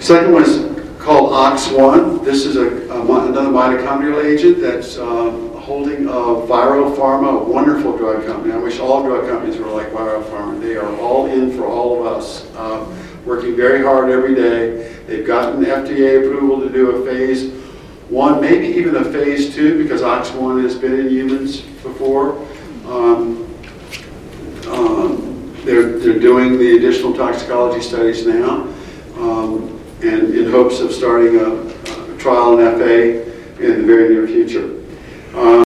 Second one is called OX1. This is another mitochondrial agent that's holding Viro Pharma, a wonderful drug company. I wish all drug companies were like Viro Pharma. They are all in for all of us, working very hard every day. They've gotten FDA approval to do a phase 1, maybe even a phase 2, because OX1 has been in humans before. They're doing the additional toxicology studies now, and in hopes of starting a trial in FA in the very near future.